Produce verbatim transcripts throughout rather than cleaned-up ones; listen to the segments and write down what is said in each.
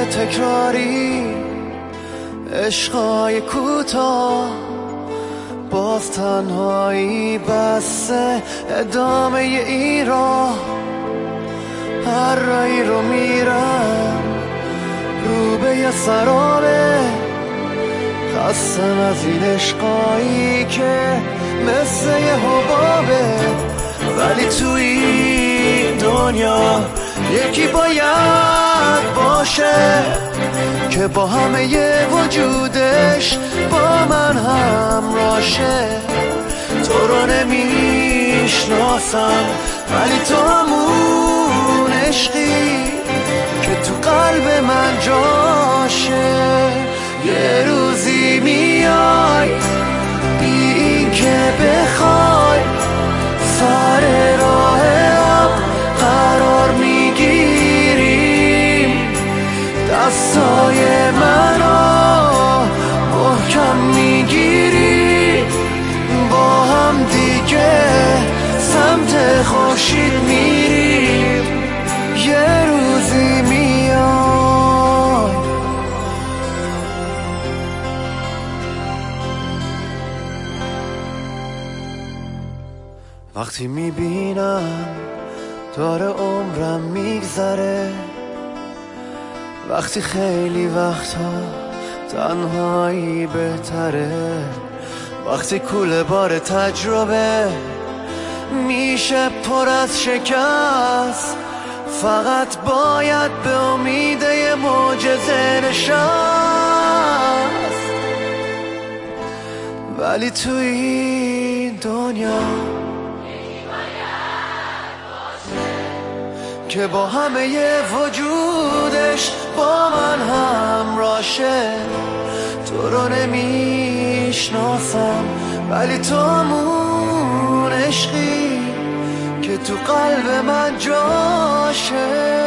تکراری، عشقای کوتاه، باز تنهایی بسته ادامه این راه. هر رایی رو میرم رو به یه سرابه، خستم از این عشقایی که مثل یه حبابه. ولی تو این دنیا یکی باید باشه که با همه یه وجودش با من همراشه. تو رو نمیشناسم ولی تو همون عشقی که تو قلب من جاشه. یه روزی میای بی این که بخوای، سر راه آب قرار میگیریم، دستای منو محکم میگیری، با هم دیگه سمت خورشید میریم. یه روزی میای. وقتی میبینم داره عمرم میگذره، وقتی خیلی وقتا تنهایی بهتره، وقتی کوله بار تجربه میشه پر از شکست، فقط باید به امید یه معجزه نشست. ولی تو این دنیا که با همه یه وجودش با من همراشه. تو رو نمیشناسم ولی تو همون عشقی که تو قلب من جاشه.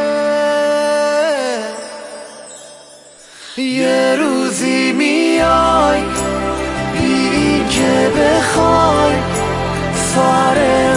یه روزی میای بی این که بخوای، سر